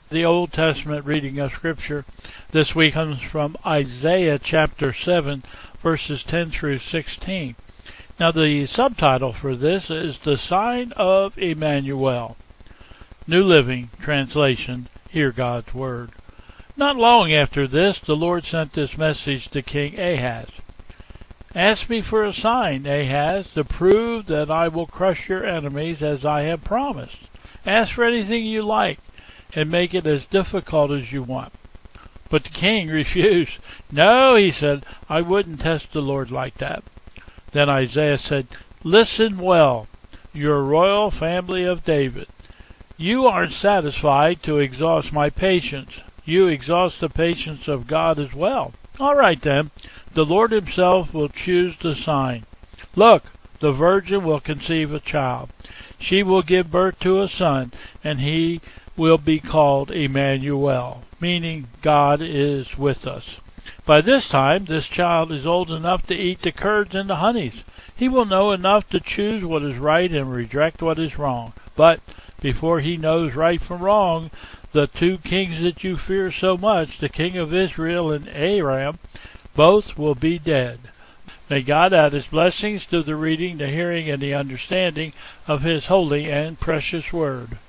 The Old Testament reading of Scripture this week comes from Isaiah chapter 7, verses 10 through 16. Now the subtitle for this is The Sign of Emmanuel. New Living Translation. Hear God's Word. Not long after this, the Lord sent this message to King Ahaz. Ask me for a sign, Ahaz, to prove that I will crush your enemies as I have promised. Ask for anything you like, and make it as difficult as you want. But the king refused. No, he said, I wouldn't test the Lord like that. Then Isaiah said, Listen well, your royal family of David. You aren't satisfied to exhaust my patience. You exhaust the patience of God as well. All right then, the Lord himself will choose the sign. Look, the virgin will conceive a child. She will give birth to a son, and he will be called Emmanuel, meaning God is with us. By this time, this child is old enough to eat the curds and the honeys. He will know enough to choose what is right and reject what is wrong. But before he knows right from wrong, the two kings that you fear so much, the king of Israel and Aram, both will be dead. May God add his blessings to the reading, the hearing, and the understanding of his holy and precious word.